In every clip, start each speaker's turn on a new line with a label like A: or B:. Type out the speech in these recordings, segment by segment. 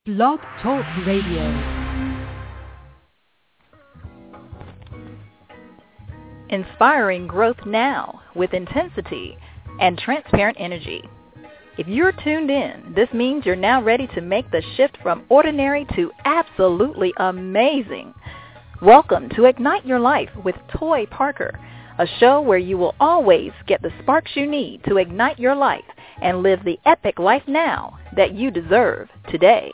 A: Blog Talk Radio. Inspiring growth now with intensity and transparent energy. If you're tuned in, this means you're now ready to make the shift from ordinary to absolutely amazing. Welcome to Ignite Your Life with Toy Parker, a show where you will always get the sparks you need to ignite your life and live the epic life now that you deserve today.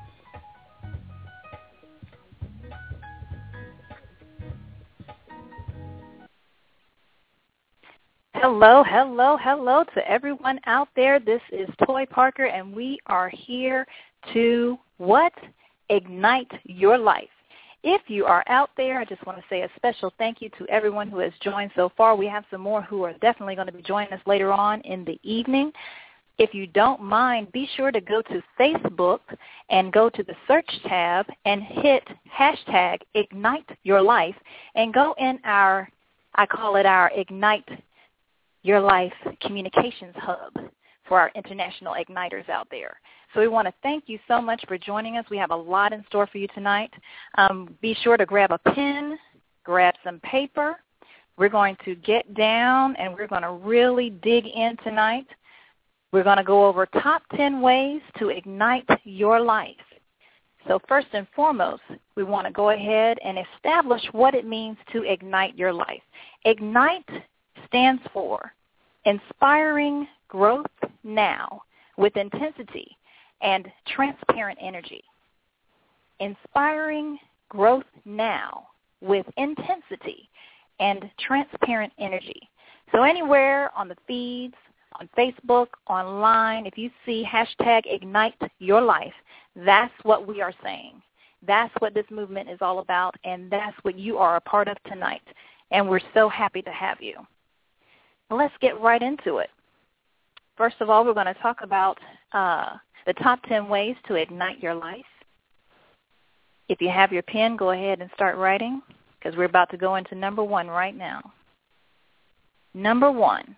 A: Hello to everyone out there. This is Toy Parker, and we are here to what? Ignite your life. If you are out there, I just want to say a special thank you to everyone who has joined so far. We have some more who are definitely going to be joining us later on in the evening. If you don't mind, be sure to go to Facebook and go to the search tab and hit hashtag Ignite Your Life and go in our, I call it our Ignite Your Life Communications Hub for our international igniters out there. So we want to thank you so much for joining us. We have a lot in store for you tonight. Be sure to grab a pen, grab some paper. We're going to get down and we're going to really dig in tonight. We're going to go over top 10 ways to ignite your life. So first and foremost, we want to go ahead and establish what it means to ignite your life. Ignite stands for inspiring growth now with intensity and transparent energy. Inspiring growth now with intensity and transparent energy. So anywhere on the feeds, on Facebook, online, if you see hashtag Ignite Your Life, that's what we are saying. That's what this movement is all about, and that's what you are a part of tonight. And we're so happy to have you. Let's get right into it. First of all, we're going to talk about the top 10 ways to ignite your life. If you have your pen, go ahead and start writing because we're about to go into number 1 right now. Number 1,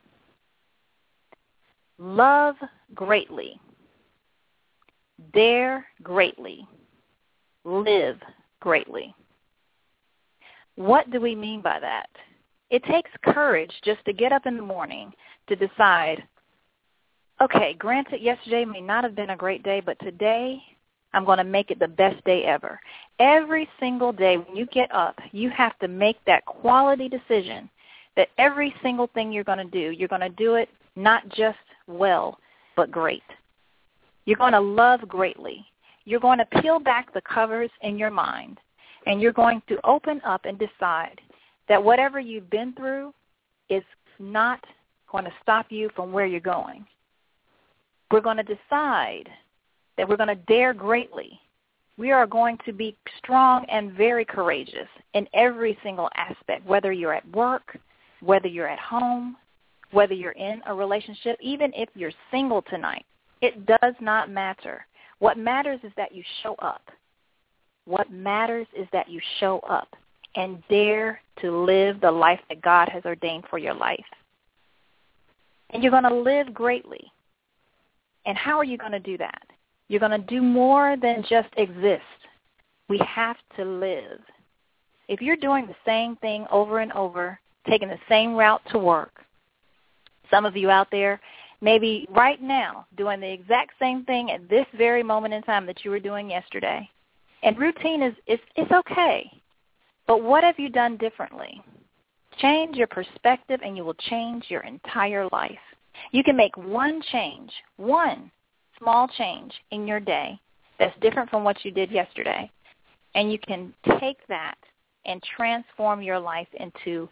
A: love greatly, dare greatly, live greatly. What do we mean by that? It takes courage just to get up in the morning to decide, okay, granted, yesterday may not have been a great day, but today I'm going to make it the best day ever. Every single day when you get up, you have to make that quality decision that every single thing you're going to do it not just well, but great. You're going to love greatly. You're going to peel back the covers in your mind, and you're going to open up and decide that whatever you've been through is not going to stop you from where you're going. We're going to decide that we're going to dare greatly. We are going to be strong and very courageous in every single aspect, whether you're at work, whether you're at home, whether you're in a relationship, even if you're single tonight. It does not matter. What matters is that you show up. What matters is that you show up and dare to live the life that God has ordained for your life. And you're going to live greatly. And how are you going to do that? You're going to do more than just exist. We have to live. If you're doing the same thing over and over, taking the same route to work, some of you out there maybe right now doing the exact same thing at this very moment in time that you were doing yesterday. And routine is okay. But what have you done differently? Change your perspective and you will change your entire life. You can make one change, one small change in your day that's different from what you did yesterday. And you can take that and transform your life into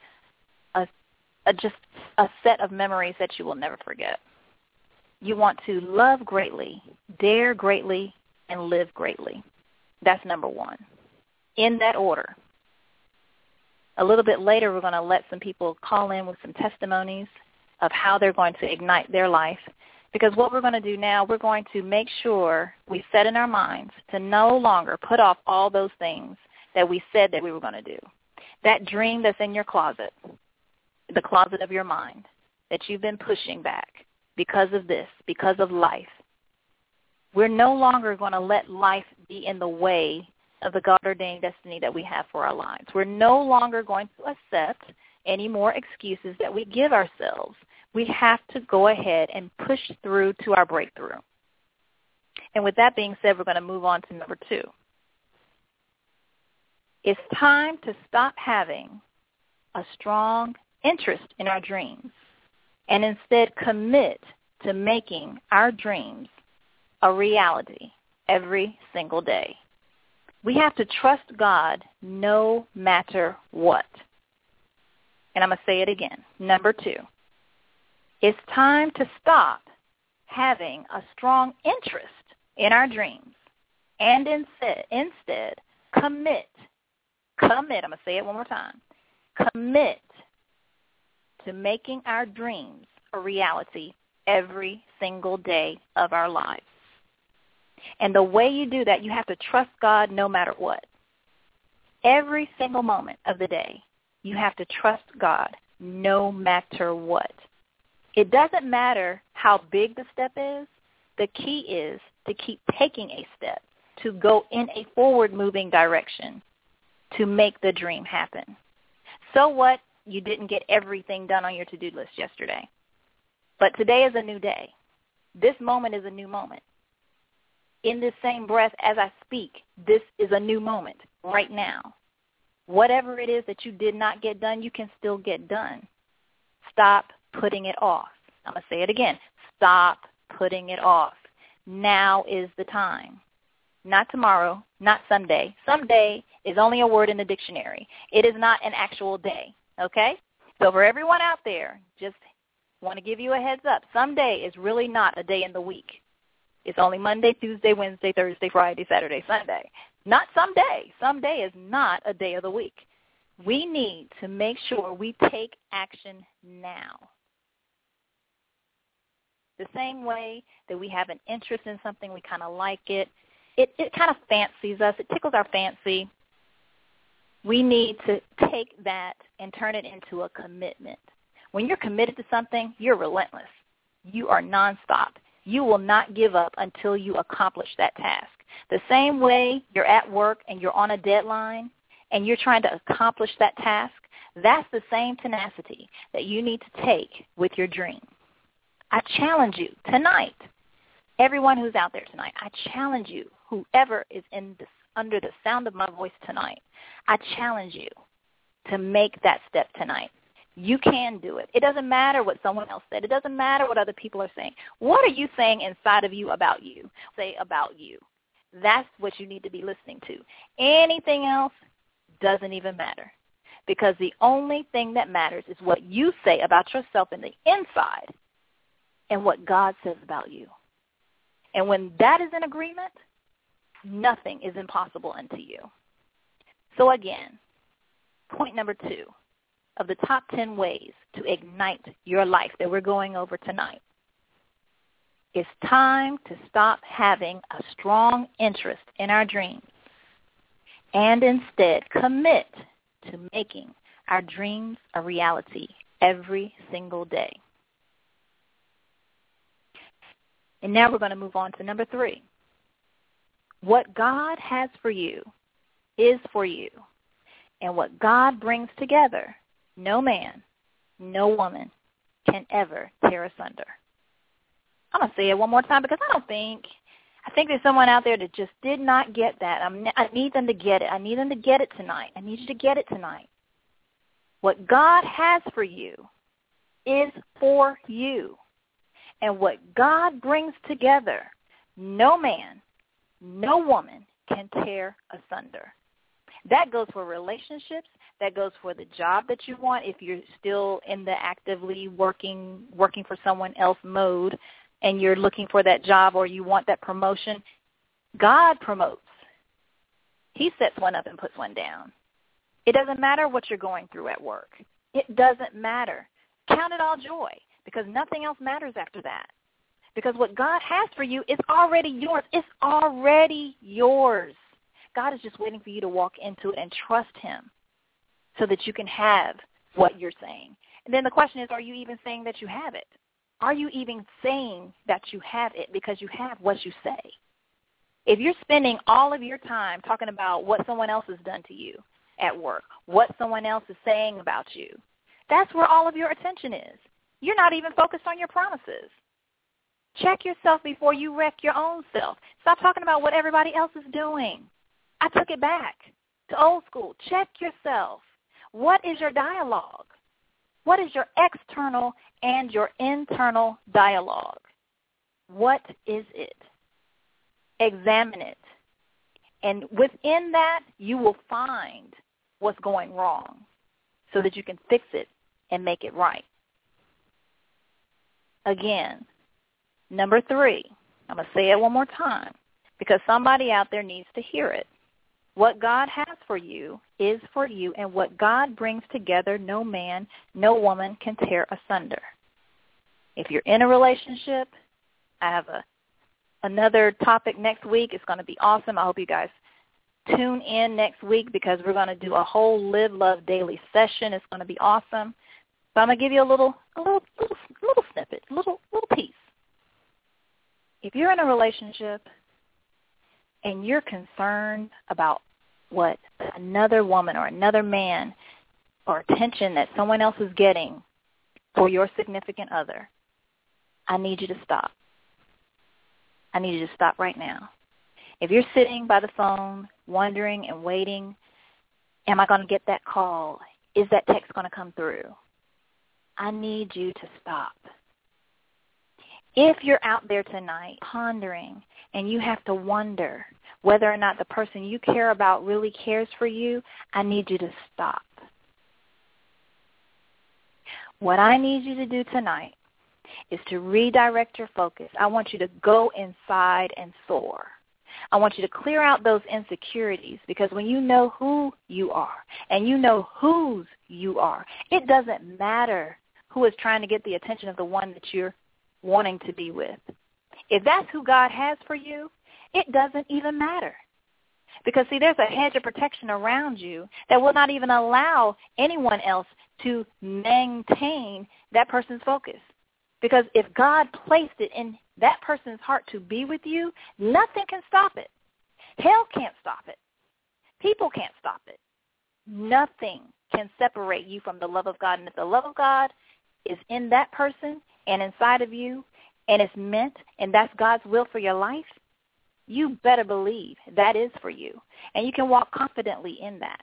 A: just a set of memories that you will never forget. You want to love greatly, dare greatly, and live greatly. That's number 1. In that order. A little bit later, we're going to let some people call in with some testimonies of how they're going to ignite their life. Because what we're going to do now, we're going to make sure we set in our minds to no longer put off all those things that we said that we were going to do. That dream that's in your closet, the closet of your mind, that you've been pushing back because of this, because of life. We're no longer going to let life be in the way of the God-ordained destiny that we have for our lives. We're no longer going to accept any more excuses that we give ourselves. We have to go ahead and push through to our breakthrough. And with that being said, we're going to move on to number 2. It's time to stop having a strong interest in our dreams and instead commit to making our dreams a reality every single day. We have to trust God no matter what. And I'm going to say it again. Number 2, it's time to stop having a strong interest in our dreams and instead commit, I'm going to say it one more time, commit to making our dreams a reality every single day of our lives. And the way you do that, you have to trust God no matter what. Every single moment of the day, you have to trust God no matter what. It doesn't matter how big the step is. The key is to keep taking a step, to go in a forward-moving direction to make the dream happen. So what? You didn't get everything done on your to-do list yesterday. But today is a new day. This moment is a new moment. In this same breath as I speak, this is a new moment right now. Whatever it is that you did not get done, you can still get done. Stop putting it off. I'm going to say it again. Stop putting it off. Now is the time. Not tomorrow, not someday. Someday is only a word in the dictionary. It is not an actual day, okay? So for everyone out there, just want to give you a heads up. Someday is really not a day in the week. It's only Monday, Tuesday, Wednesday, Thursday, Friday, Saturday, Sunday. Not someday. Someday is not a day of the week. We need to make sure we take action now. The same way that we have an interest in something, we kind of like it. It kind of fancies us. It tickles our fancy. We need to take that and turn it into a commitment. When you're committed to something, you're relentless. You are nonstop. You will not give up until you accomplish that task. The same way you're at work and you're on a deadline and you're trying to accomplish that task, that's the same tenacity that you need to take with your dream. I challenge you tonight, everyone who's out there tonight, I challenge you, whoever is under the sound of my voice tonight, I challenge you to make that step tonight. You can do it. It doesn't matter what someone else said. It doesn't matter what other people are saying. What are you saying inside of you about you? Say about you. That's what you need to be listening to. Anything else doesn't even matter, because the only thing that matters is what you say about yourself in the inside and what God says about you. And when that is in agreement, nothing is impossible unto you. So again, point number 2 of the top 10 ways to ignite your life that we're going over tonight. It's time to stop having a strong interest in our dreams and instead commit to making our dreams a reality every single day. And now we're going to move on to number 3. What God has for you is for you. And what God brings together, no man, no woman can ever tear asunder. I'm going to say it one more time because I think there's someone out there that just did not get that. I need them to get it. I need them to get it tonight. I need you to get it tonight. What God has for you is for you. And what God brings together, no man, no woman can tear asunder. That goes for relationships. That goes for the job that you want if you're still in the actively working for someone else mode and you're looking for that job or you want that promotion. God promotes. He sets one up and puts one down. It doesn't matter what you're going through at work. It doesn't matter. Count it all joy, because nothing else matters after that. Because what God has for you is already yours. It's already yours. God is just waiting for you to walk into it and trust him so that you can have what you're saying. And then the question is, are you even saying that you have it? Are you even saying that you have it because you have what you say? If you're spending all of your time talking about what someone else has done to you at work, what someone else is saying about you, that's where all of your attention is. You're not even focused on your promises. Check yourself before you wreck your own self. Stop talking about what everybody else is doing. I took it back to old school. Check yourself. What is your dialogue? What is your external and your internal dialogue? What is it? Examine it. And within that, you will find what's going wrong so that you can fix it and make it right. Again, number 3, I'm going to say it one more time because somebody out there needs to hear it. What God has for you is for you, and what God brings together, no man, no woman can tear asunder. If you're in a relationship, I have another topic next week. It's going to be awesome. I hope you guys tune in next week because we're going to do a whole Live Love Daily session. It's going to be awesome. So I'm going to give you a little snippet, a little piece. If you're in a relationship and you're concerned about what another woman or another man or attention that someone else is getting for your significant other, I need you to stop. I need you to stop right now. If you're sitting by the phone wondering and waiting, am I going to get that call? Is that text going to come through? I need you to stop. If you're out there tonight pondering and you have to wonder whether or not the person you care about really cares for you, I need you to stop. What I need you to do tonight is to redirect your focus. I want you to go inside and soar. I want you to clear out those insecurities because when you know who you are and you know whose you are, it doesn't matter who is trying to get the attention of the one that you're wanting to be with. If that's who God has for you, it doesn't even matter. Because, see, there's a hedge of protection around you that will not even allow anyone else to maintain that person's focus. Because if God placed it in that person's heart to be with you, nothing can stop it. Hell can't stop it. People can't stop it. Nothing can separate you from the love of God. And if the love of God is in that person and inside of you, and it's meant, and that's God's will for your life, you better believe that is for you. And you can walk confidently in that.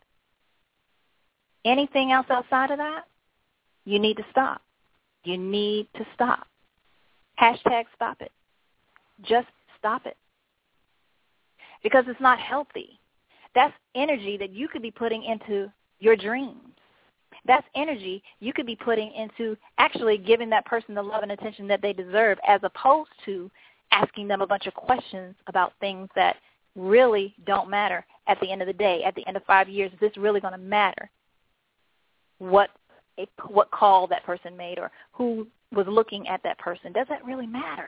A: Anything else outside of that, you need to stop. You need to stop. Hashtag stop it. Just stop it. Because it's not healthy. That's energy that you could be putting into your dreams. That's energy you could be putting into actually giving that person the love and attention that they deserve, as opposed to asking them a bunch of questions about things that really don't matter at the end of the day. At the end of 5 years, is this really going to matter? What call that person made or who was looking at that person? Does that really matter?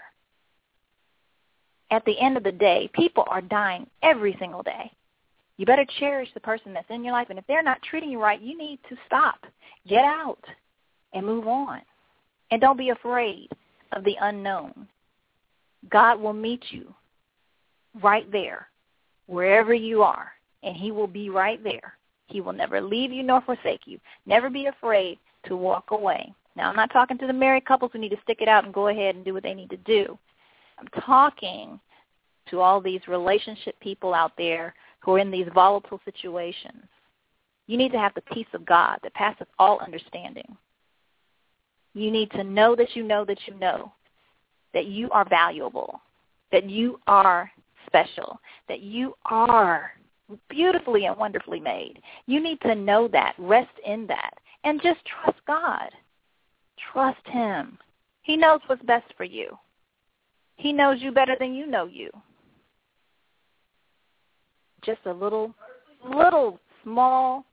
A: At the end of the day, people are dying every single day. You better cherish the person that's in your life, and if they're not treating you right, you need to stop. Get out and move on. And don't be afraid of the unknown. God will meet you right there, wherever you are, and he will be right there. He will never leave you nor forsake you. Never be afraid to walk away. Now, I'm not talking to the married couples who need to stick it out and go ahead and do what they need to do. I'm talking to all these relationship people out there who are in these volatile situations. You need to have the peace of God that passeth all understanding. You need to know that you know that you know that you are valuable, that you are special, that you are beautifully and wonderfully made. You need to know that, rest in that, and just trust God. Trust him. He knows what's best for you. He knows you better than you know you. Just a small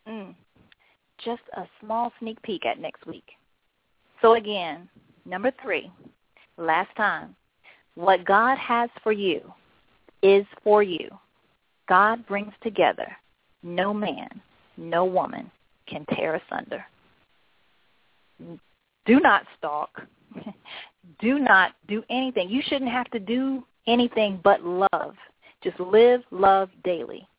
A: sneak peek at next week. So again, number 3, last time, what God has for you is for you. God brings together. No man, no woman can tear asunder. Do not stalk. Do not do anything. You shouldn't have to do anything but love. Just live love daily.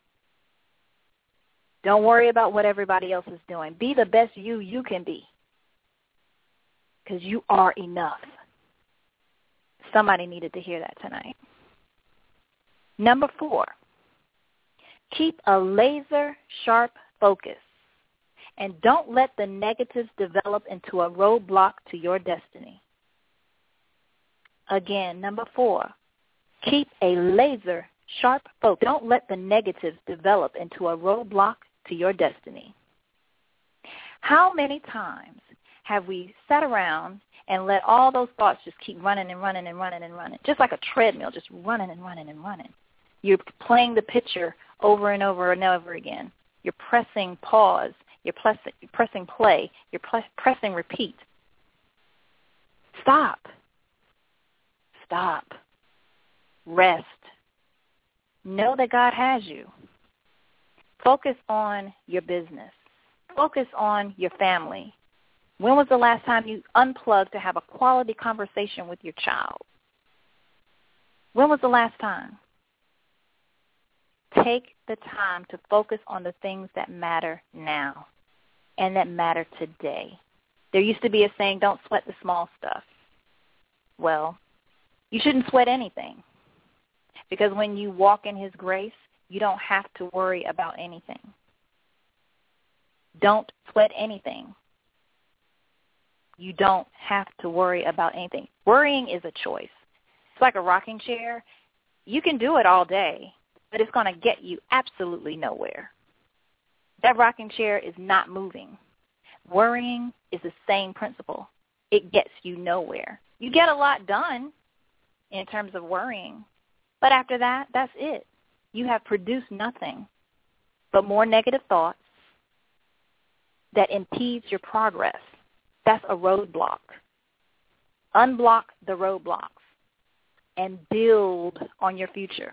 A: Don't worry about what everybody else is doing. Be the best you can be, because you are enough. Somebody needed to hear that tonight. Number 4, keep a laser-sharp focus, and don't let the negatives develop into a roadblock to your destiny. Again, number 4, keep a laser-sharp focus. Don't let the negatives develop into a roadblock to your destiny. How many times have we sat around and let all those thoughts just keep running and running and running and running, just like a treadmill, just running and running and running? You're playing the picture over and over and over again. You're pressing pause. You're pressing play. You're pressing repeat. Stop. Stop. Rest. Know that God has you. Focus on your business. Focus on your family. When was the last time you unplugged to have a quality conversation with your child? When was the last time? Take the time to focus on the things that matter now and that matter today. There used to be a saying, don't sweat the small stuff. Well, you shouldn't sweat anything, because when you walk in his grace, you don't have to worry about anything. Don't sweat anything. You don't have to worry about anything. Worrying is a choice. It's like a rocking chair. You can do it all day, but it's going to get you absolutely nowhere. That rocking chair is not moving. Worrying is the same principle. It gets you nowhere. You get a lot done in terms of worrying, but after that, that's it. You have produced nothing but more negative thoughts that impedes your progress. That's a roadblock. Unblock the roadblocks and build on your future.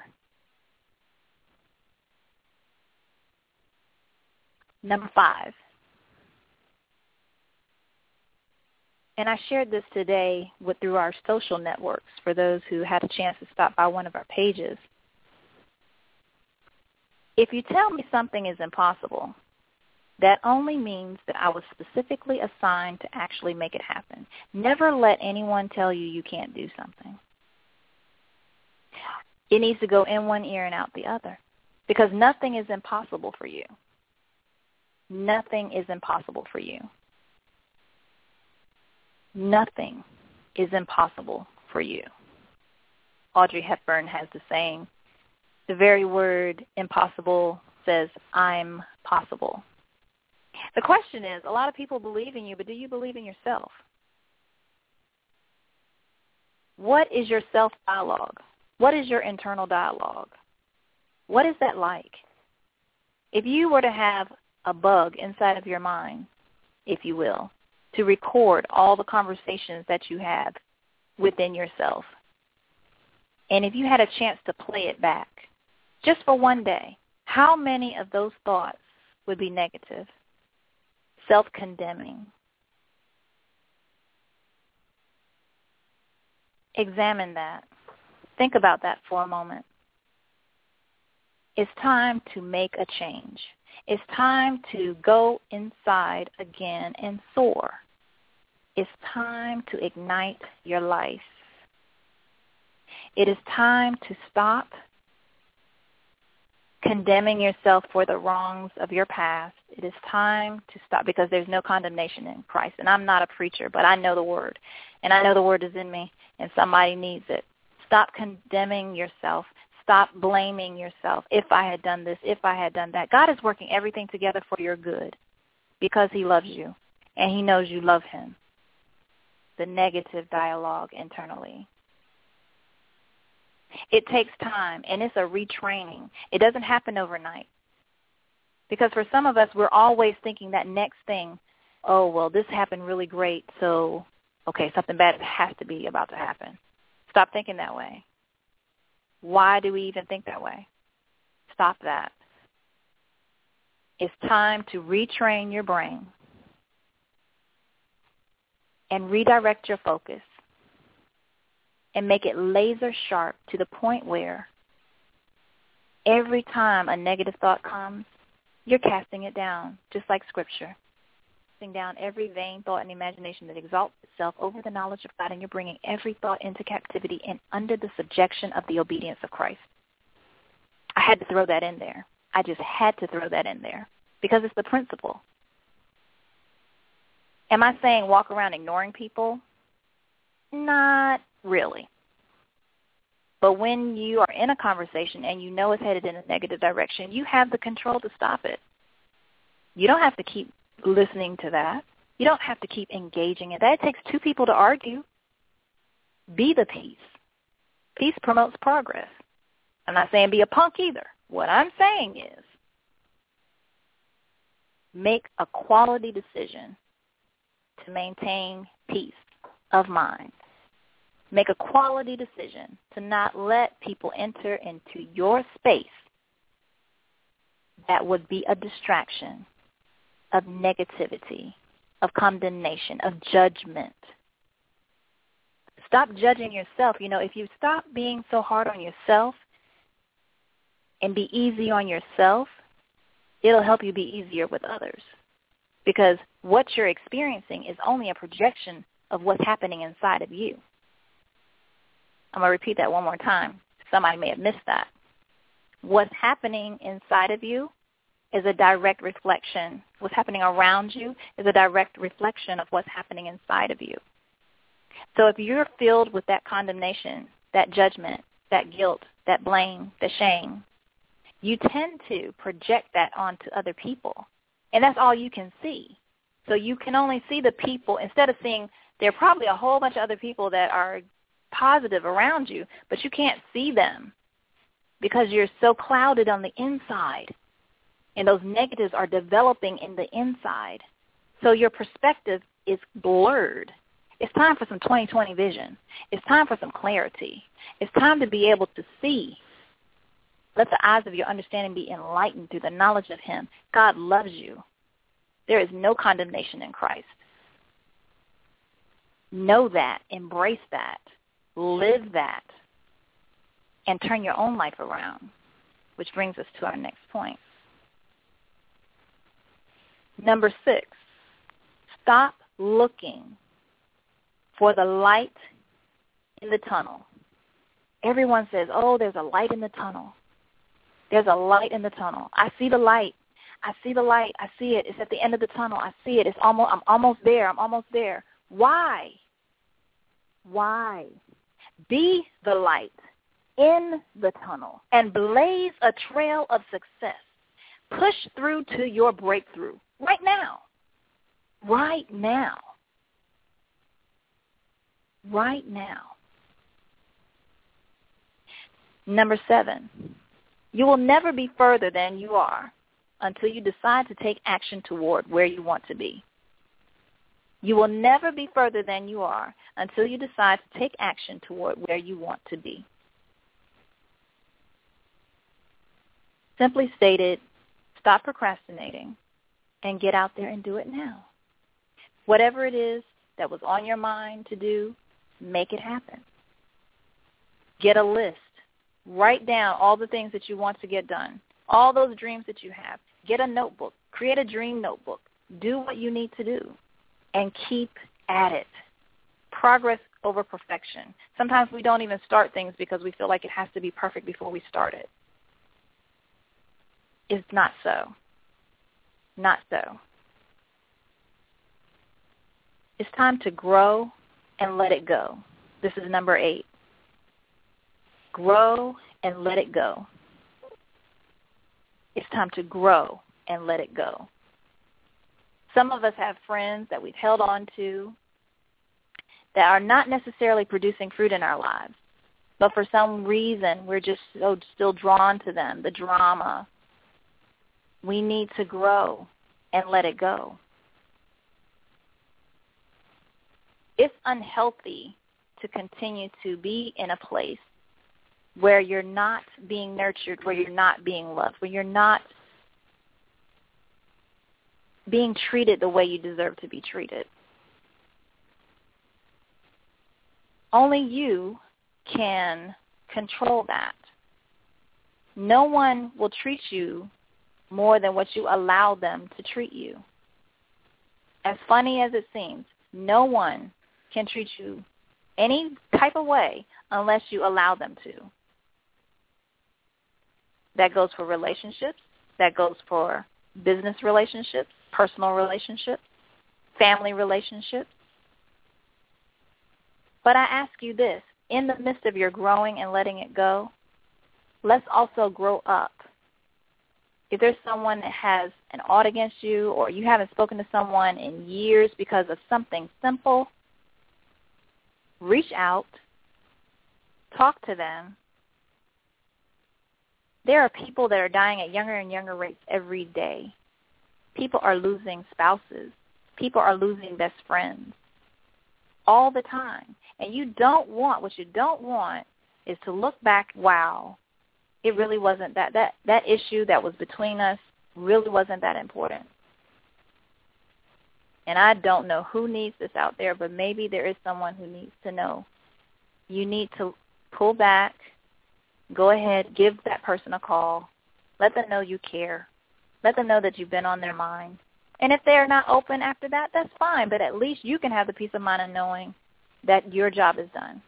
A: Number 5. And I shared this today through our social networks for those who had a chance to stop by one of our pages. If you tell me something is impossible, that only means that I was specifically assigned to actually make it happen. Never let anyone tell you you can't do something. It needs to go in one ear and out the other, because nothing is impossible for you. Nothing is impossible for you. Nothing is impossible for you. Audrey Hepburn has the saying, the very word impossible says, I'm possible. The question is, a lot of people believe in you, but do you believe in yourself? What is your self-dialogue? What is your internal dialogue? What is that like? If you were to have a bug inside of your mind, if you will, to record all the conversations that you have within yourself, and if you had a chance to play it back, just for one day, how many of those thoughts would be negative, self-condemning? Examine that. Think about that for a moment. It's time to make a change. It's time to go inside again and soar. It's time to ignite your life. It is time to stop condemning yourself for the wrongs of your past. It is time to stop, because there's no condemnation in Christ. And I'm not a preacher, but I know the Word. And I know the Word is in me, and somebody needs it. Stop condemning yourself. Stop blaming yourself. If I had done this, if I had done that. God is working everything together for your good, because he loves you, and he knows you love him. The negative dialogue internally. It takes time, and it's a retraining. It doesn't happen overnight. Because for some of us, we're always thinking that next thing, oh, well, this happened really great, so, okay, something bad has to be about to happen. Stop thinking that way. Why do we even think that way? Stop that. It's time to retrain your brain and redirect your focus and make it laser sharp to the point where every time a negative thought comes, you're casting it down, just like Scripture. Casting down every vain thought and imagination that exalts itself over the knowledge of God, and you're bringing every thought into captivity and under the subjection of the obedience of Christ. I had to throw that in there. I just had to throw that in there because it's the principle. Am I saying walk around ignoring people? Not really. But when you are in a conversation and you know it's headed in a negative direction, you have the control to stop it. You don't have to keep listening to that. You don't have to keep engaging in that. It takes two people to argue. Be the peace. Peace promotes progress. I'm not saying be a punk either. What I'm saying is make a quality decision to maintain peace of mind. Make a quality decision to not let people enter into your space that would be a distraction of negativity, of condemnation, of judgment. Stop judging yourself. You know, if you stop being so hard on yourself and be easy on yourself, it'll help you be easier with others. Because what you're experiencing is only a projection of what's happening inside of you. I'm going to repeat that one more time. Somebody may have missed that. What's happening inside of you is a direct reflection. What's happening around you is a direct reflection of what's happening inside of you. So if you're filled with that condemnation, that judgment, that guilt, that blame, the shame, you tend to project that onto other people. And that's all you can see. So you can only see the people, instead of seeing there are probably a whole bunch of other people that are positive around you, but you can't see them because you're so clouded on the inside. And those negatives are developing in the inside. So your perspective is blurred. It's time for some 20/20 vision. It's time for some clarity. It's time to be able to see. Let the eyes of your understanding be enlightened through the knowledge of Him. God loves you. There is no condemnation in Christ. Know that. Embrace that. Live that. And turn your own life around, which brings us to our next point. Number 6, stop looking for the light in the tunnel. Everyone says, oh, there's a light in the tunnel. There's a light in the tunnel. I see the light. I see the light. I see it. It's at the end of the tunnel. I see it. I'm almost there. I'm almost there. Why? Why? Be the light in the tunnel and blaze a trail of success. Push through to your breakthrough right now. Right now. Right now. Number 7, you will never be further than you are until you decide to take action toward where you want to be. You will never be further than you are until you decide to take action toward where you want to be. Simply stated, stop procrastinating and get out there and do it now. Whatever it is that was on your mind to do, make it happen. Get a list. Write down all the things that you want to get done, all those dreams that you have. Get a notebook. Create a dream notebook. Do what you need to do and keep at it. Progress over perfection. Sometimes we don't even start things because we feel like it has to be perfect before we start it. It's not so. Not so. It's time to grow and let it go. This is number 8. Grow and let it go. It's time to grow and let it go. Some of us have friends that we've held on to that are not necessarily producing fruit in our lives, but for some reason we're just so still drawn to them, the drama. We need to grow and let it go. It's unhealthy to continue to be in a place where you're not being nurtured, where you're not being loved, where you're not being treated the way you deserve to be treated. Only you can control that. No one will treat you more than what you allow them to treat you. As funny as it seems, no one can treat you any type of way unless you allow them to. That goes for relationships. That goes for business relationships, personal relationships, family relationships. But I ask you this, in the midst of your growing and letting it go, let's also grow up. If there's someone that has an ought against you, or you haven't spoken to someone in years because of something simple, reach out, talk to them. There are people that are dying at younger and younger rates every day. People are losing spouses. People are losing best friends all the time. And what you don't want is to look back, wow, it really wasn't that issue that was between us really wasn't that important. And I don't know who needs this out there, but maybe there is someone who needs to know. You need to pull back, go ahead, give that person a call, let them know you care, let them know that you've been on their mind. And if they're not open after that, that's fine, but at least you can have the peace of mind of knowing that your job is done.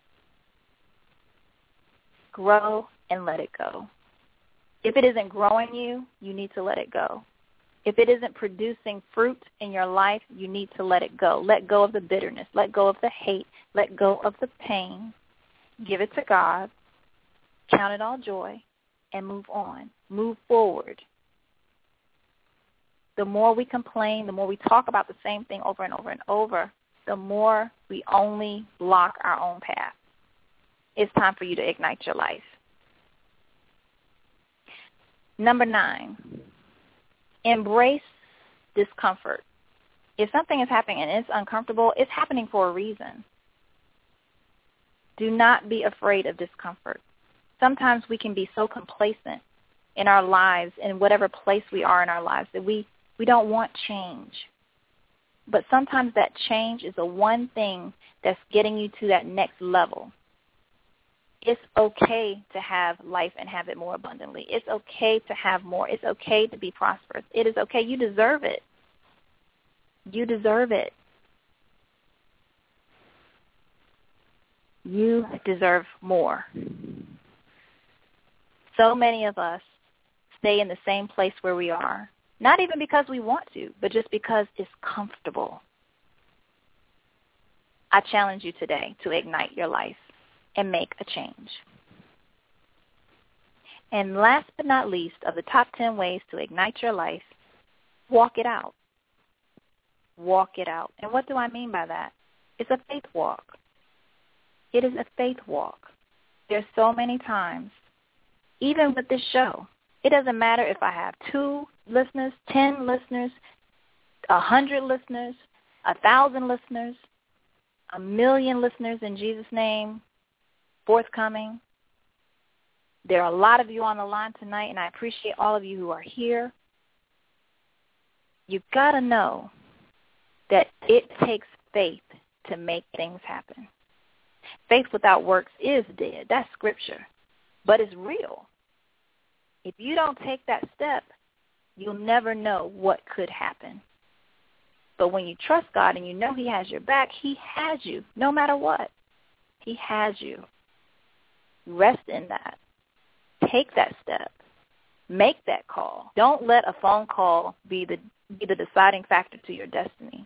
A: Grow and let it go. If it isn't growing you, you need to let it go. If it isn't producing fruit in your life, you need to let it go. Let go of the bitterness. Let go of the hate. Let go of the pain. Give it to God. Count it all joy and move on. Move forward. The more we complain, the more we talk about the same thing over and over and over, the more we only block our own path. It's time for you to ignite your life. Number 9, embrace discomfort. If something is happening and it's uncomfortable, it's happening for a reason. Do not be afraid of discomfort. Sometimes we can be so complacent in our lives, in whatever place we are in our lives, that we don't want change. But sometimes that change is the one thing that's getting you to that next level. It's okay to have life and have it more abundantly. It's okay to have more. It's okay to be prosperous. It is okay. You deserve it. You deserve it. You deserve more. So many of us stay in the same place where we are, not even because we want to, but just because it's comfortable. I challenge you today to ignite your life and make a change. And last but not least, of the top 10 ways to ignite your life, walk it out. Walk it out. And what do I mean by that? It's a faith walk. It is a faith walk. There's so many times, even with this show, it doesn't matter if I have 2 listeners, 10 listeners, 100 listeners, 1,000 listeners, 1,000,000 listeners in Jesus' name, forthcoming. There are a lot of you on the line tonight, and I appreciate all of you who are here. You've got to know that it takes faith to make things happen. Faith without works is dead. That's scripture, but it's real. If you don't take that step, you'll never know what could happen. But when you trust God and you know he has your back, he has you no matter what. He has you. Rest in that. Take that step. Make that call. Don't let a phone call be the deciding factor to your destiny.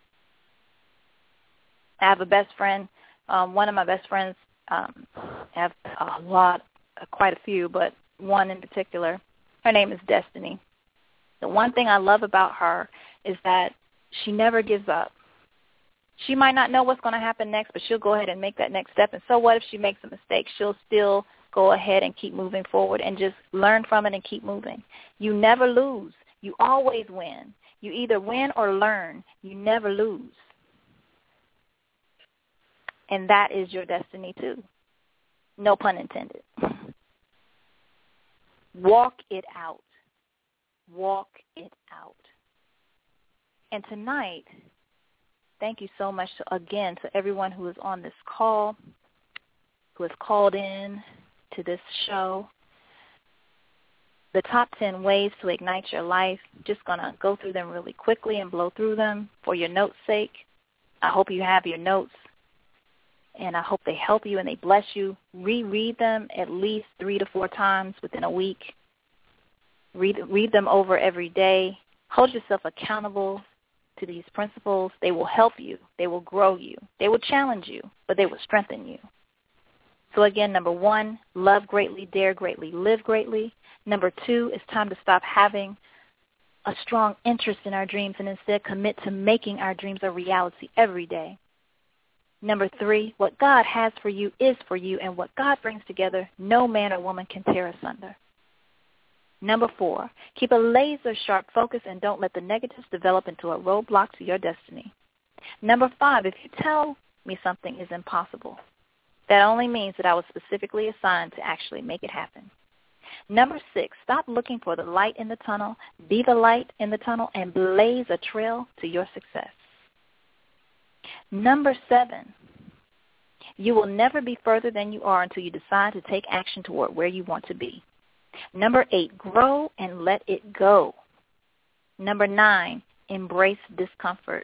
A: I have a best friend. One of my best friends, I have quite a few, but one in particular. Her name is Destiny. The one thing I love about her is that she never gives up. She might not know what's going to happen next, but she'll go ahead and make that next step. And so what if she makes a mistake? She'll still go ahead and keep moving forward and just learn from it and keep moving. You never lose. You always win. You either win or learn. You never lose. And that is your destiny too. No pun intended. Walk it out. Walk it out. And tonight, thank you so much again to everyone who is on this call, who has called in to this show. the top 10 ways to ignite your life. Just going to go through them really quickly and blow through them for your notes' sake. I hope you have your notes, and I hope they help you and they bless you. Reread them at least 3 to 4 times within a week. Read them over every day. Hold yourself accountable to these principles. They will help you. They will grow you. They will challenge you, but they will strengthen you. So again, number 1, love greatly, dare greatly, live greatly. Number 2, it's time to stop having a strong interest in our dreams and instead commit to making our dreams a reality every day. Number 3, what God has for you is for you, and what God brings together, no man or woman can tear asunder. Number 4, keep a laser-sharp focus and don't let the negatives develop into a roadblock to your destiny. Number 5, if you tell me something is impossible, that only means that I was specifically assigned to actually make it happen. Number 6, stop looking for the light in the tunnel. Be the light in the tunnel and blaze a trail to your success. Number 7, you will never be further than you are until you decide to take action toward where you want to be. Number 8, grow and let it go. Number 9, embrace discomfort.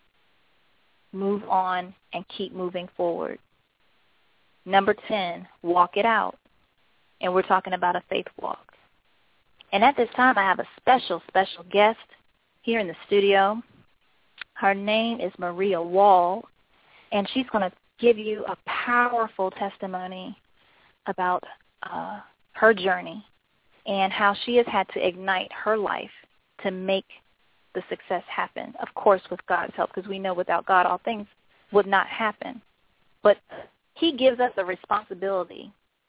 A: Move on and keep moving forward. Number 10, walk it out. And we're talking about a faith walk. And at this time, I have a special guest here in the studio. Her name is Maria Wall, and she's going to give you a powerful testimony about her journey and how she has had to ignite her life to make the success happen, of course, with God's help, because we know without God all things would not happen. But he gives us a responsibility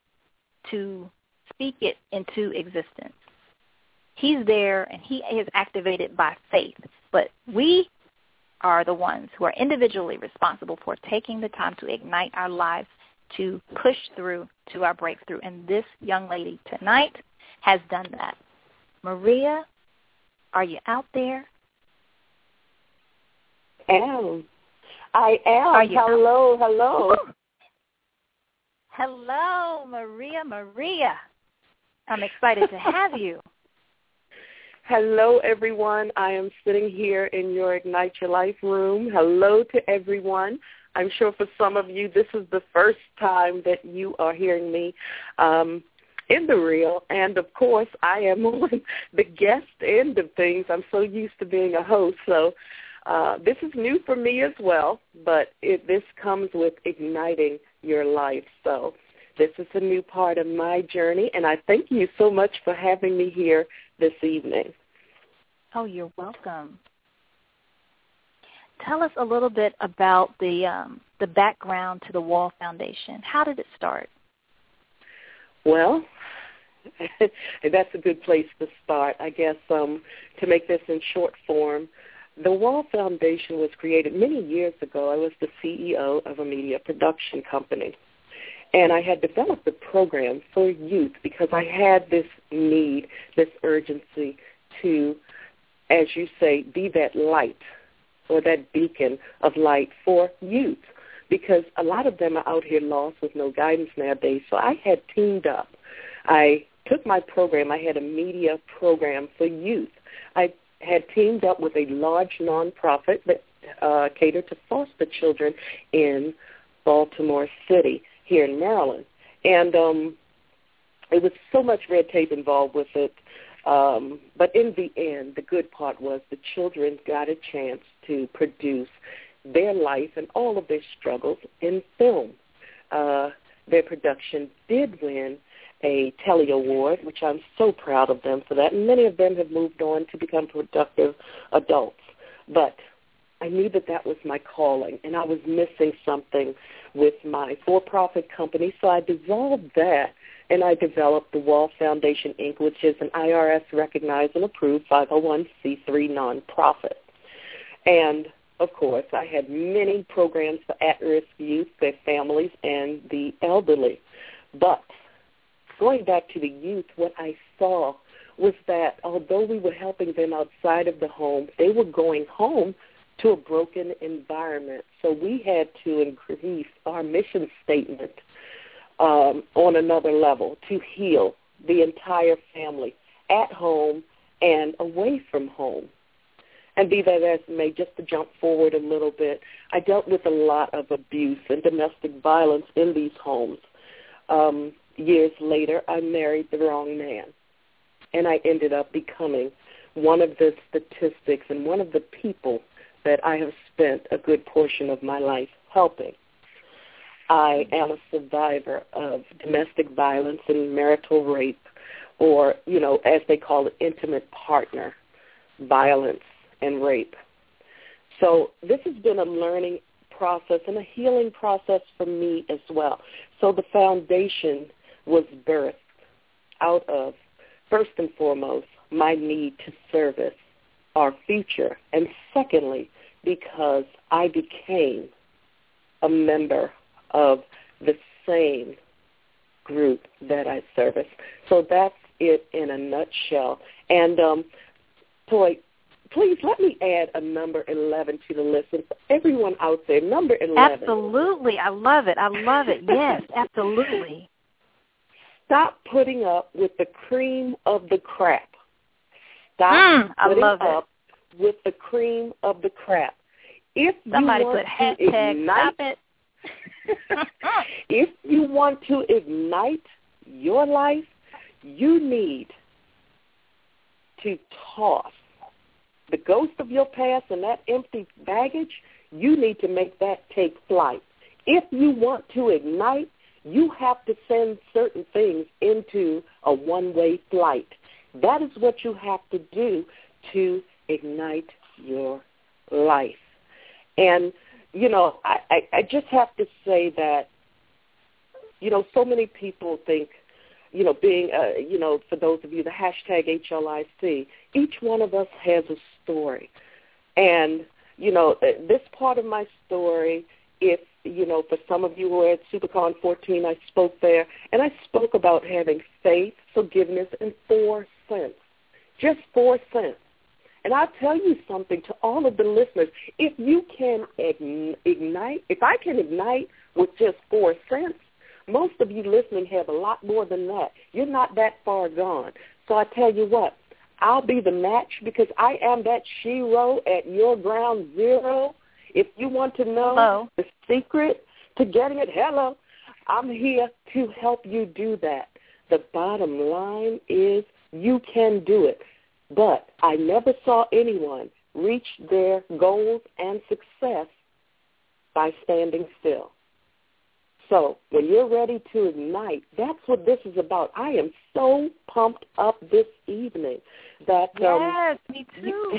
A: to speak it into existence. He's there, and he is activated by faith. But we are the ones who are individually responsible for taking the time to ignite our lives to push through to our breakthrough. And this young lady tonight has done that. Maria, are you out there?
B: I am. Hello.
A: Hello, Maria. I'm excited to have you.
B: Hello, everyone. I am sitting here in your Ignite Your Life room. Hello to everyone. I'm sure for some of you, this is the first time that you are hearing me in the reel. And, of course, I am on the guest end of things. I'm so used to being a host. So this is new for me as well, but this comes with igniting your life. So this is a new part of my journey, and I thank you so much for having me here this evening.
A: Oh, you're welcome. Tell us a little bit about the background to the Wall Foundation. How did it start?
B: Well, that's a good place to start, I guess. To make this in short form, the Wall Foundation was created many years ago. I was the CEO of a media production company, and I had developed a program for youth because I had this need, this urgency to, as you say, be that light or that beacon of light for youth, because a lot of them are out here lost with no guidance nowadays. So I had teamed up. I took my program. I had a media program for youth. I had teamed up with a large nonprofit that catered to foster children in Baltimore City here in Maryland. And it was so much red tape involved with it. But in the end, the good part was the children got a chance to produce their life and all of their struggles in film. Their production did win a Telly Award, which I'm so proud of them for that. And many of them have moved on to become productive adults. But I knew that that was my calling, and I was missing something with my for-profit company, so I dissolved that, and I developed the Wall Foundation, Inc., which is an IRS-recognized and approved 501c3 nonprofit. And, of course, I had many programs for at-risk youth, their families, and the elderly. But going back to the youth, what I saw was that although we were helping them outside of the home, they were going home to a broken environment. So we had to increase our mission statement on another level to heal the entire family at home and away from home. And be that as it may, just to jump forward a little bit, I dealt with a lot of abuse and domestic violence in these homes. Years later, I married the wrong man, and I ended up becoming one of the statistics and one of the people that I have spent a good portion of my life helping. I am a survivor of domestic violence and marital rape, or, as they call it, intimate partner violence and rape. So this has been a learning process and a healing process for me as well. So the foundation was birthed out of, first and foremost, my need to service our future, and secondly, because I became a member of the same group that I service. So that's it in a nutshell. And, Toy, please let me add a number 11 to the list. And for everyone out there, number 11.
A: Absolutely. I love it. Yes, absolutely.
B: Stop putting up with the cream of the crap. Stop putting up with the cream of the crap. If
A: Somebody
B: you want
A: put hashtag
B: ignite,
A: stop it.
B: If you want to ignite your life, you need to toss the ghost of your past and that empty baggage. You need to make that take flight. If you want to ignite, you have to send certain things into a one-way flight. That is what you have to do to ignite your life. And, I just have to say that, so many people think, being, for those of you, the hashtag HLIC, each one of us has a story. And, this part of my story, if, for some of you who were at SuperCon 14, I spoke there, and I spoke about having faith, forgiveness, and 4 cents. Just 4 cents. And I'll tell you something to all of the listeners. If you can ignite, if I can ignite with just 4 cents, most of you listening have a lot more than that. You're not that far gone. So I tell you what, I'll be the match because I am that shero at your ground zero. If you want to know the secret to getting it, I'm here to help you do that. The bottom line is you can do it. But I never saw anyone reach their goals and success by standing still. So when you're ready to ignite, that's what this is about. I am so pumped up this evening that
A: yes, me too.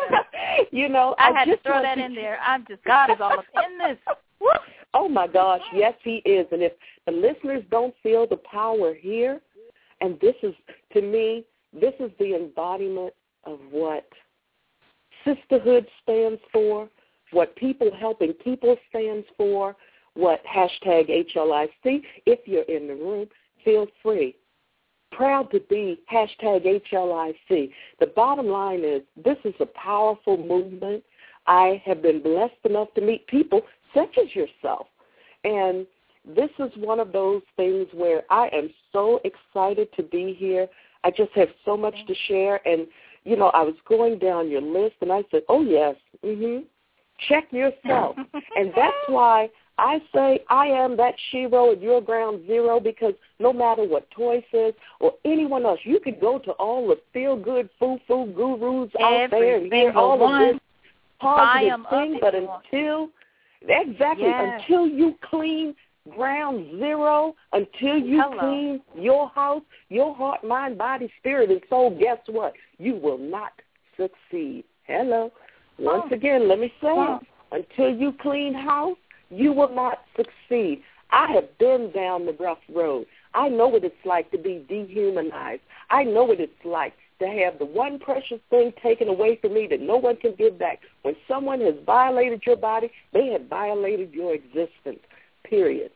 B: I
A: had to throw that in there. God is all up in this. Woo!
B: Oh my gosh, yes, He is. And if the listeners don't feel the power here, and this is, to me, this is the embodiment of what sisterhood stands for, what people helping people stands for, what hashtag HLIC. If you're in the room, feel free. Proud to be hashtag HLIC. The bottom line is this is a powerful movement. I have been blessed enough to meet people such as yourself. And this is one of those things where I am so excited to be here. I just have so much to share. And, I was going down your list, and I said, oh, yes, check yourself. And that's why I say I am that shero at your ground zero, because no matter what Toy says or anyone else, you could go to all the feel-good foo-foo gurus out there and hear all of this positive thing, but until you clean ground zero, until you clean your house, your heart, mind, body, spirit, and soul, guess what? You will not succeed. Once again, let me say it. Until you clean house, you will not succeed. I have been down the rough road. I know what it's like to be dehumanized. I know what it's like to have the one precious thing taken away from me that no one can give back. When someone has violated your body, they have violated your existence, period.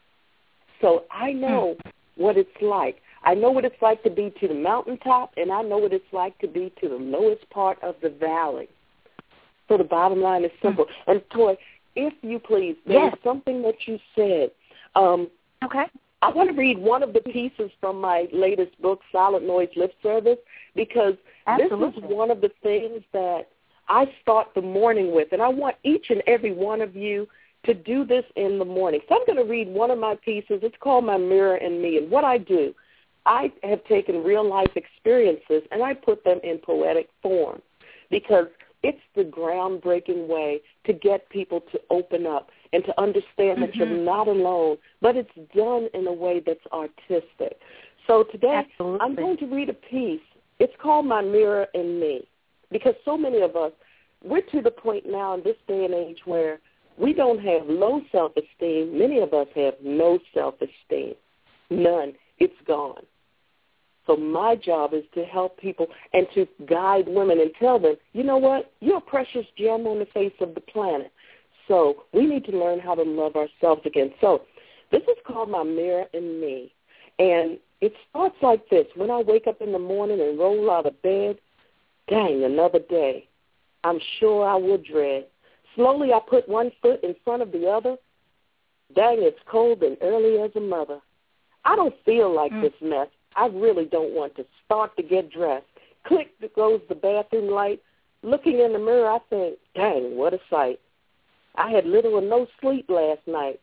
B: So I know what it's like. I know what it's like to be to the mountaintop, and I know what it's like to be to the lowest part of the valley. So the bottom line is simple. And, Toy, if you please, there is something that you said.
A: Okay.
B: I want to read one of the pieces from my latest book, Silent Noise Lip Service, because
A: Absolutely.
B: This is one of the things that I start the morning with, and I want each and every one of you to do this in the morning. So I'm going to read one of my pieces. It's called My Mirror and Me, and what I do, I have taken real-life experiences, and I put them in poetic form because it's the groundbreaking way to get people to open up and to understand that you're not alone, but it's done in a way that's artistic. So today
A: Absolutely.
B: I'm going to read a piece. It's called My Mirror and Me, because so many of us, we're to the point now in this day and age where we don't have low self-esteem. Many of us have no self-esteem. None. It's gone. So my job is to help people and to guide women and tell them, you know what, you're a precious gem on the face of the planet. So we need to learn how to love ourselves again. So this is called My Mirror and Me. And it starts like this. When I wake up in the morning and roll out of bed, dang, another day. I'm sure I will dread. Slowly I put one foot in front of the other. Dang, it's cold and early as a mother. I don't feel like this mess. I really don't want to start to get dressed. Click goes the bathroom light. Looking in the mirror, I think, dang, what a sight. I had little or no sleep last night.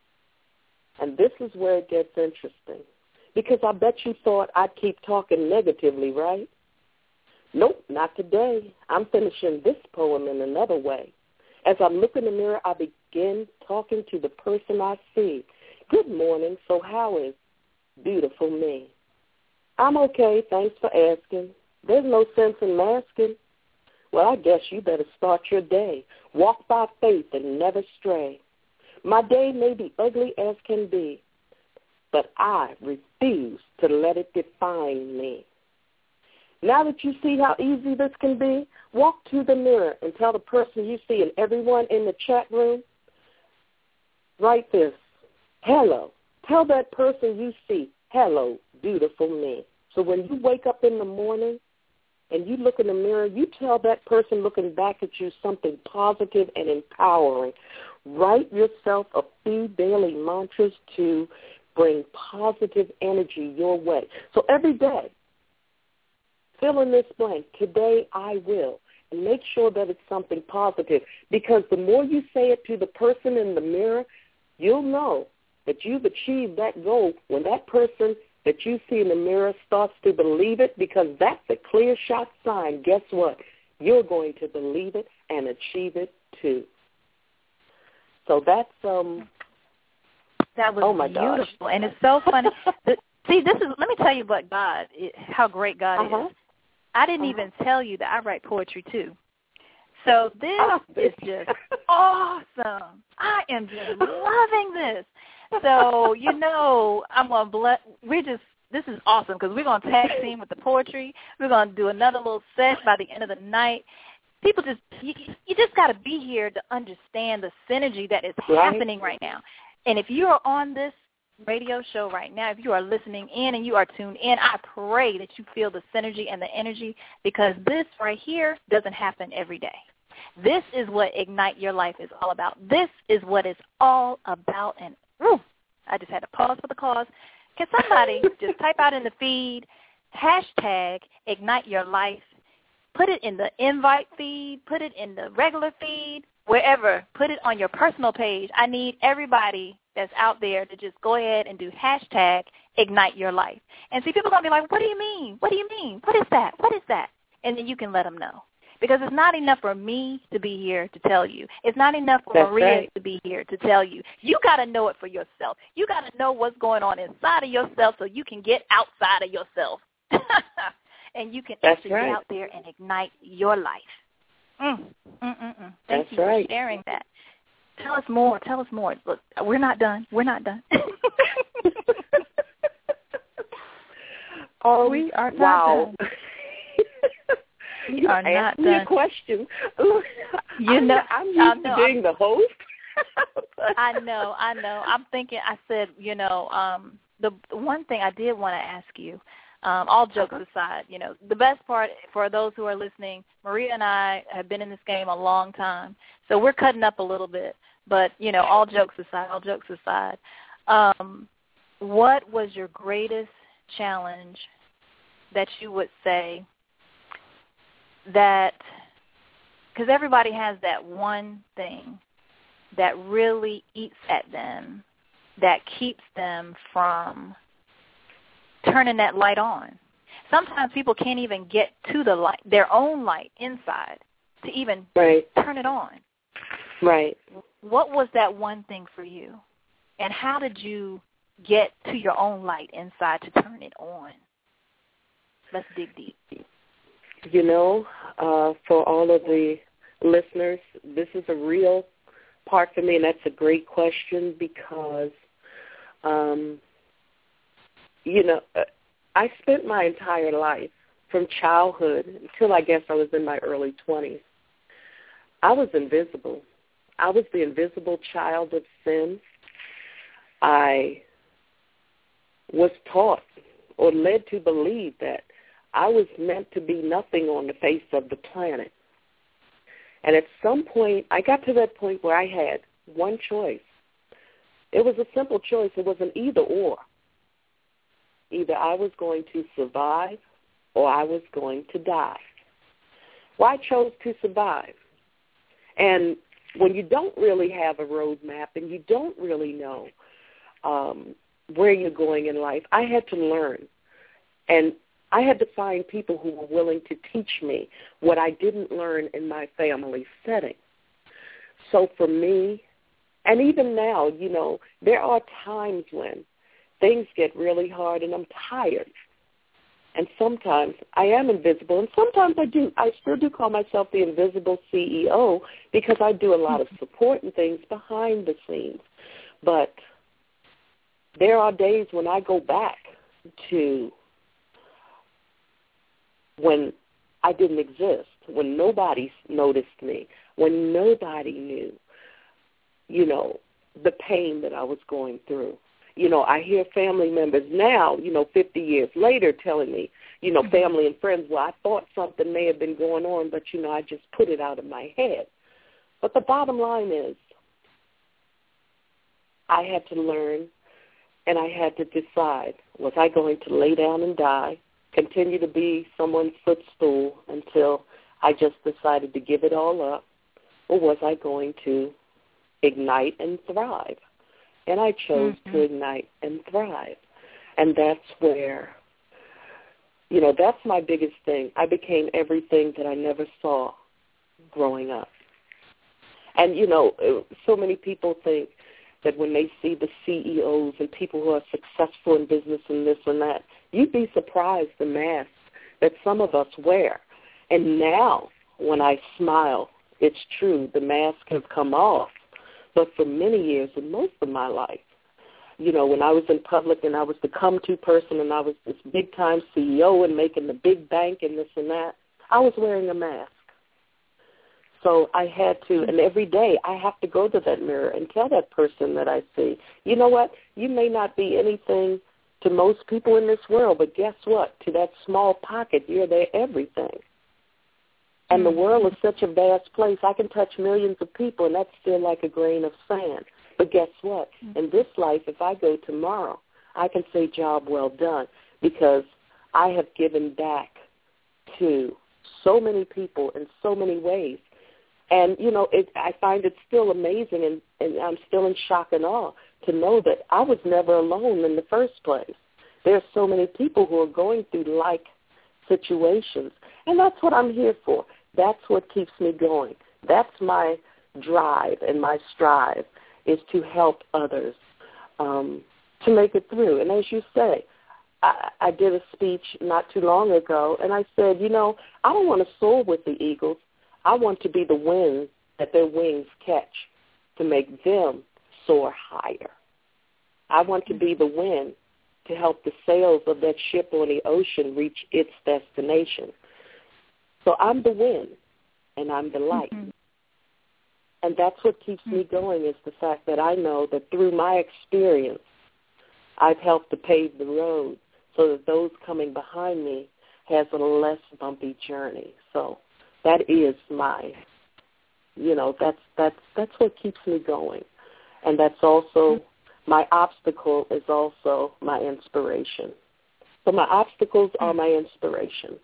B: And this is where it gets interesting, because I bet you thought I'd keep talking negatively, right? Nope, not today. I'm finishing this poem in another way. As I look in the mirror, I begin talking to the person I see. Good morning, so how is beautiful me? I'm okay, thanks for asking. There's no sense in masking. Well, I guess you better start your day. Walk by faith and never stray. My day may be ugly as can be, but I refuse to let it define me. Now that you see how easy this can be, walk to the mirror and tell the person you see and everyone in the chat room, write this, hello. Tell that person you see, hello, beautiful me. So when you wake up in the morning and you look in the mirror, you tell that person looking back at you something positive and empowering. Write yourself a few daily mantras to bring positive energy your way. So every day, fill in this blank, today I will, and make sure that it's something positive, because the more you say it to the person in the mirror, you'll know that you've achieved that goal when that person that you see in the mirror starts to believe it, because that's a clear shot sign. Guess what? You're going to believe it and achieve it too. So that's
A: that was
B: oh my
A: beautiful,
B: gosh.
A: and it's so funny. See, this is. Let me tell you what how great God is. I didn't even tell you that I write poetry too. So this is just awesome. I am just loving this. So, I'm going to this is awesome, because we're going to tag team with the poetry. We're going to do another little set by the end of the night. People you just got to be here to understand the synergy that is happening right now. And if you are on this radio show right now, if you are listening in and you are tuned in, I pray that you feel the synergy and the energy, because this right here doesn't happen every day. This is what Ignite Your Life is all about. This is what it's all about. And I just had to pause for the cause. Can somebody just type out in the feed, hashtag Ignite Your Life, put it in the invite feed, put it in the regular feed, wherever, put it on your personal page. I need everybody that's out there to just go ahead and do hashtag Ignite Your Life. And see, people are going to be like, what do you mean? What do you mean? What is that? What is that? And then you can let them know. Because it's not enough for me to be here to tell you. It's not enough for Maria to be here to tell you. You got to know it for yourself. You got to know what's going on inside of yourself so you can get outside of yourself. And you can actually get out there and ignite your life. Thank you for sharing that. Tell us more. Tell us more. Look, we're not done. We're not done. We are not done. You are not done.
B: Me a question. I'm used to being the host.
A: I know. I'm thinking. I said, the one thing I did want to ask you. All jokes aside, the best part for those who are listening, Maria and I have been in this game a long time, so we're cutting up a little bit. But all jokes aside, what was your greatest challenge that you would say that, because everybody has that one thing that really eats at them, that keeps them from turning that light on. Sometimes people can't even get to the light, their own light inside, to even turn it on.
B: Right.
A: What was that one thing for you? And how did you get to your own light inside to turn it on? Let's dig deep.
B: You know, for all of the listeners, this is a real part for me, and that's a great question because, you know, I spent my entire life, from childhood until I guess I was in my early 20s, I was invisible. I was the invisible child of sin. I was taught or led to believe that I was meant to be nothing on the face of the planet. And at some point, I got to that point where I had one choice. It was a simple choice. It was an either or. Either I was going to survive or I was going to die. Well, I chose to survive. And when you don't really have a roadmap and you don't really know where you're going in life, I had to learn. And I had to find people who were willing to teach me what I didn't learn in my family setting. So for me, and even now, you know, there are times when things get really hard and I'm tired. And sometimes I am invisible, and sometimes I still do call myself the invisible CEO because I do a lot of support and things behind the scenes. But there are days when I go back to when I didn't exist, when nobody noticed me, when nobody knew, you know, the pain that I was going through. You know, I hear family members now, you know, 50 years later telling me, you know, family and friends, well, I thought something may have been going on, but, you know, I just put it out of my head. But the bottom line is I had to learn and I had to decide, was I going to lay down and die, continue to be someone's footstool until I just decided to give it all up, or was I going to ignite and thrive? And I chose to ignite and thrive. And that's where, you know, that's my biggest thing. I became everything that I never saw growing up. And, you know, so many people think that when they see the CEOs and people who are successful in business and this and that, you'd be surprised the mask that some of us wear. And now when I smile, it's true, the mask has come off. But for many years, and most of my life, you know, when I was in public and I was the come-to person and I was this big-time CEO and making the big bank and this and that, I was wearing a mask. So I had to, and every day I have to go to that mirror and tell that person that I see, you know what, you may not be anything to most people in this world, but guess what? To that small pocket, you're their everything. And the world is such a vast place. I can touch millions of people, and that's still like a grain of sand. But guess what? In this life, if I go tomorrow, I can say job well done because I have given back to so many people in so many ways. And, you know, I find it still amazing, and I'm still in shock and awe to know that I was never alone in the first place. There are so many people who are going through like situations, and that's what I'm here for. That's what keeps me going. That's my drive and my strive is to help others to make it through. And as you say, I did a speech not too long ago, and I said, you know, I don't want to soar with the eagles. I want to be the wind that their wings catch to make them soar higher. I want to be the wind to help the sails of that ship on the ocean reach its destination. So I'm the wind, and I'm the light. And that's what keeps me going is the fact that I know that through my experience, I've helped to pave the road so that those coming behind me has a less bumpy journey. So that is my, you know, that's what keeps me going. And that's also my obstacle is also my inspiration. So my obstacles are my inspiration.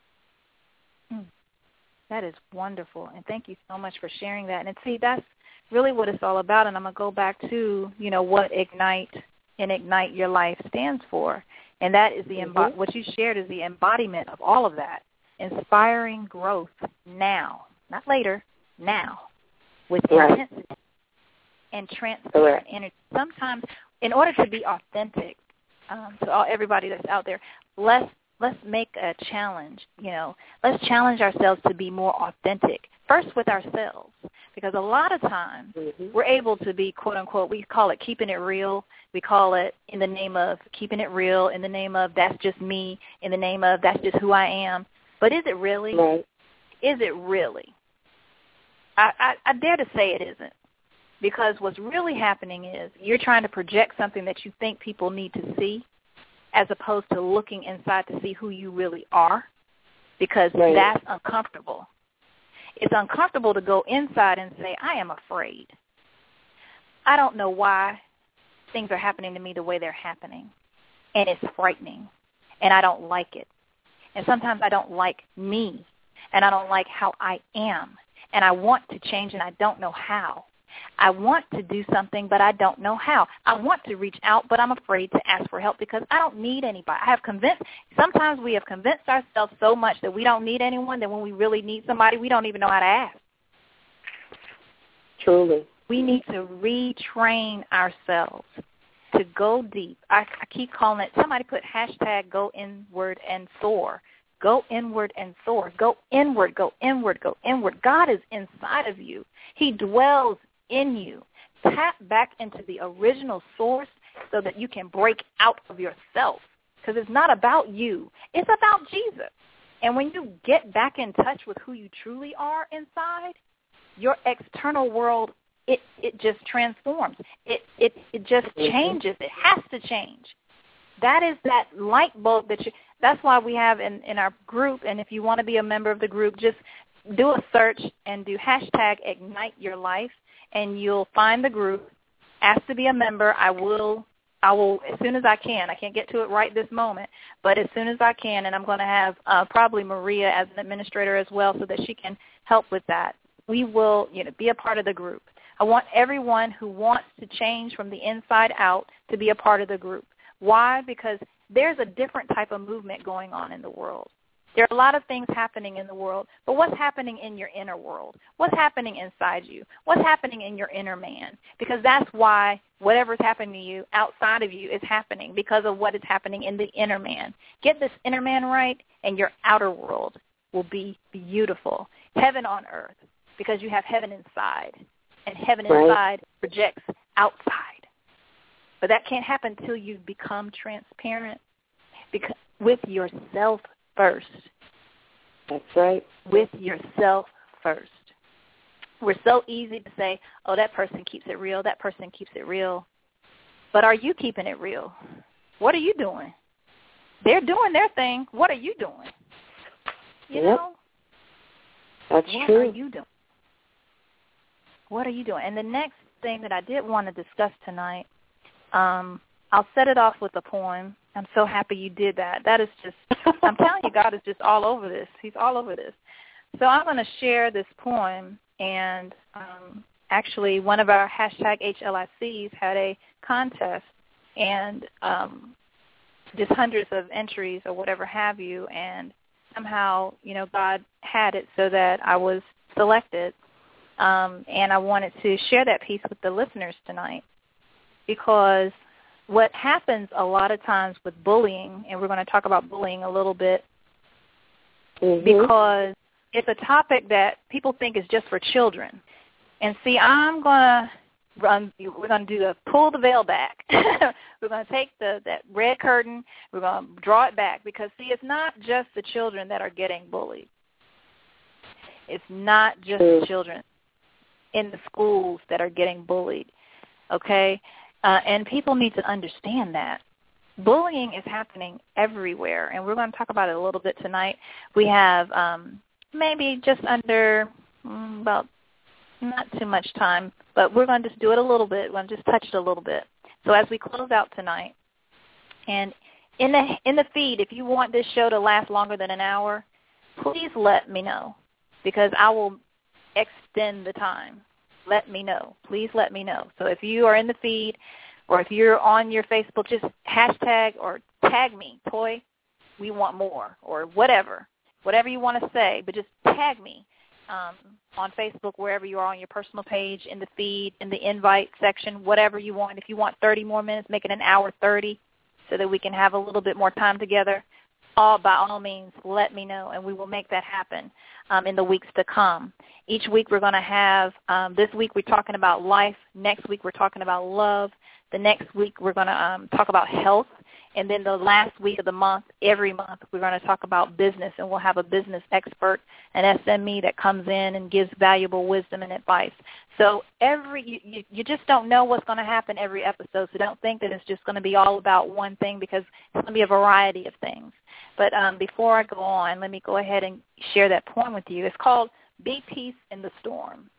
A: That is wonderful, and thank you so much for sharing that. And see, that's really what it's all about, and I'm going to go back to, what Ignite Your Life stands for, and that is what you shared is the embodiment of all of that, inspiring growth now, not later, now, with intensity and transparent energy. Sometimes, in order to be authentic, to everybody that's out there, let's make a challenge, Let's challenge ourselves to be more authentic, first with ourselves, because a lot of times we're able to be, quote, unquote, we call it keeping it real. We call it in the name of keeping it real, in the name of that's just me, in the name of that's just who I am. But is it really?
B: Right.
A: Is it really? I dare to say it isn't, because what's really happening is you're trying to project something that you think people need to see, as opposed to looking inside to see who you really are, because that's uncomfortable. It's uncomfortable to go inside and say, I am afraid. I don't know why things are happening to me the way they're happening, and it's frightening, and I don't like it. And sometimes I don't like me, and I don't like how I am, and I want to change, and I don't know how. I want to do something, but I don't know how. I want to reach out, but I'm afraid to ask for help because I don't need anybody. Sometimes we have convinced ourselves so much that we don't need anyone that when we really need somebody, we don't even know how to ask.
B: Truly.
A: We need to retrain ourselves to go deep. I keep calling it, somebody put hashtag go inward and soar. Go inward and soar. Go inward, go inward, go inward. God is inside of you. He dwells in you. Tap back into the original source so that you can break out of yourself, because it's not about you. It's about Jesus. And when you get back in touch with who you truly are inside, your external world, it just transforms. It just changes. It has to change. That is that light bulb that's why we have in our group, and if you want to be a member of the group, just do a search and do hashtag Ignite Your Life, and you'll find the group. Ask to be a member. I will as soon as I can. I can't get to it right this moment, but as soon as I can, and I'm going to have probably Maria as an administrator as well so that she can help with that. We will be a part of the group. I want everyone who wants to change from the inside out to be a part of the group. Why? Because there's a different type of movement going on in the world. There are a lot of things happening in the world, but what's happening in your inner world? What's happening inside you? What's happening in your inner man? Because that's why whatever's happening to you outside of you is happening, because of what is happening in the inner man. Get this inner man right, and your outer world will be beautiful. Heaven on earth, because you have heaven inside, and heaven inside projects outside. But that can't happen until you become transparent with yourself first.
B: That's right.
A: With yourself first. We're so easy to say, oh, that person keeps it real, that person keeps it real. But are you keeping it real? What are you doing? They're doing their thing. What are you doing? You know?
B: That's
A: true. What are you doing? What are you doing? And the next thing that I did want to discuss tonight, I'll set it off with a poem. I'm so happy you did that. That is just, I'm telling you, God is just all over this. He's all over this. So I'm going to share this poem, and actually one of our hashtag HLICs had a contest, and just hundreds of entries or whatever have you, and somehow, God had it so that I was selected, and I wanted to share that piece with the listeners tonight, because what happens a lot of times with bullying, and we're going to talk about bullying a little bit, because it's a topic that people think is just for children. And see, we're going to do a pull the veil back. We're going to take that red curtain, we're going to draw it back, because see, it's not just the children that are getting bullied. It's not just the children in the schools that are getting bullied, okay? And people need to understand that. Bullying is happening everywhere, and we're going to talk about it a little bit tonight. We have maybe just under about not too much time, but we're going to just do it a little bit. We're going to just touch it a little bit. So as we close out tonight, and in the feed, if you want this show to last longer than an hour, please let me know, because I will extend the time. Let me know. Please let me know. So if you are in the feed, or if you're on your Facebook, just hashtag or tag me, Toy, we want more, or whatever you want to say, but just tag me on Facebook, wherever you are, on your personal page, in the feed, in the invite section, whatever you want. If you want 30 more minutes, make it an hour 30 so that we can have a little bit more time together. By all means, let me know, and we will make that happen in the weeks to come. Each week we're going to have, this week we're talking about life. Next week we're talking about love. The next week we're going to talk about health. And then the last week of the month, every month, we're going to talk about business, and we'll have a business expert, an SME that comes in and gives valuable wisdom and advice. So you just don't know what's going to happen every episode, so don't think that it's just going to be all about one thing, because it's going to be a variety of things. But before I go on, let me go ahead and share that poem with you. It's called Be Peace in the Storm.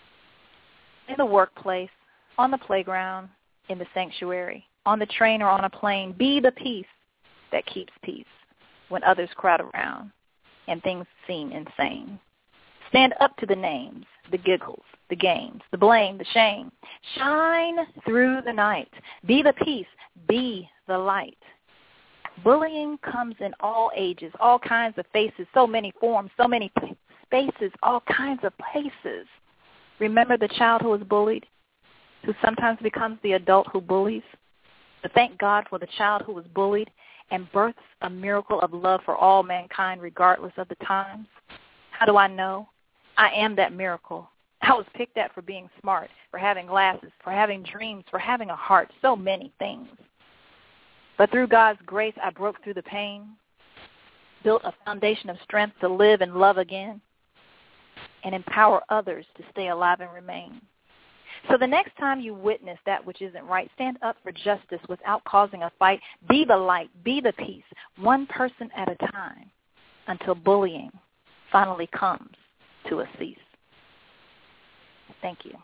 A: In the workplace, on the playground, in the sanctuary, on the train or on a plane, be the peace that keeps peace when others crowd around and things seem insane. Stand up to the names, the giggles, the games, the blame, the shame. Shine through the night. Be the peace. Be the light. Bullying comes in all ages, all kinds of faces, so many forms, so many spaces, all kinds of places. Remember the child who was bullied, who sometimes becomes the adult who bullies? But thank God for the child who was bullied and births a miracle of love for all mankind regardless of the times. How do I know? I am that miracle. I was picked at for being smart, for having glasses, for having dreams, for having a heart, so many things. But through God's grace, I broke through the pain, built a foundation of strength to live and love again, and empower others to stay alive and remain. So the next time you witness that which isn't right, stand up for justice without causing a fight. Be the light. Be the peace, one person at a time, until bullying finally comes to a cease. Thank you.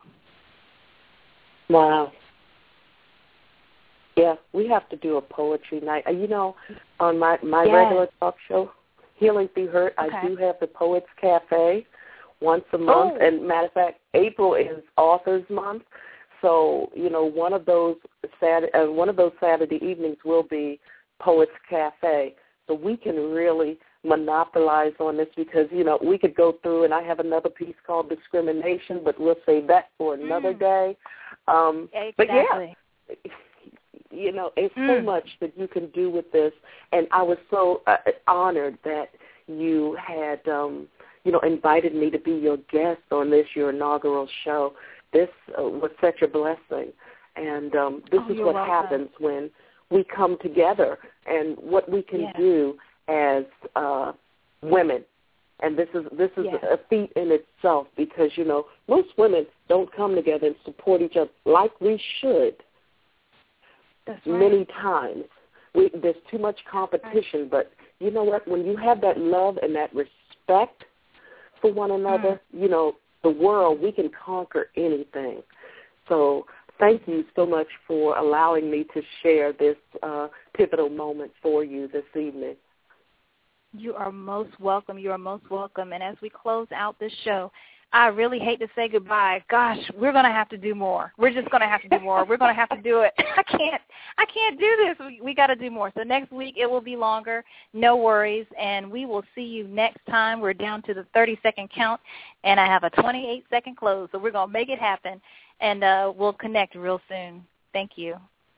B: Wow. Yeah, we have to do a poetry night. You know, on my regular talk show, Healing Through Hurt, okay, I do have the Poets Cafe once a month. Oh. And matter of fact, April is Authors Month, so you know one of those Saturday evenings will be Poets Cafe. So we can really monopolize on this, because you know we could go through, and I have another piece called Discrimination, but we'll save that for another day.
A: Exactly.
B: But yeah, you know, it's so much that you can do with this, and I was so honored that you had invited me to be your guest on your inaugural show. This was such a blessing, and this is what happens when we come together, and what we can do as women. And this is a feat in itself, because you know most women don't come together and support each other like we should.
A: That's right.
B: Many times there's too much competition, but you know what? When you have that love and that respect for one another, you know, the world, we can conquer anything. So thank you so much for allowing me to share this pivotal moment for you this evening.
A: You are most welcome. You are most welcome. And as we close out this show, I really hate to say goodbye. Gosh, we're going to have to do more. We're just going to have to do more. We're going to have to do it. I can't do this. We got to do more. So next week it will be longer. No worries. And we will see you next time. We're down to the 30-second count, and I have a 28-second close. So we're going to make it happen, and we'll connect real soon. Thank you.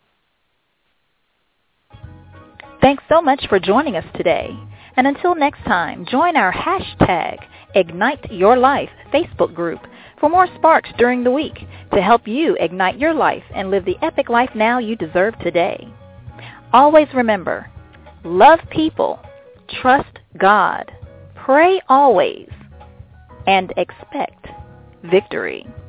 A: Thanks so much for joining us today. And until next time, join our hashtag Ignite Your Life Facebook group for more sparks during the week to help you ignite your life and live the epic life now you deserve today. Always remember, love people, trust God, pray always, and expect victory.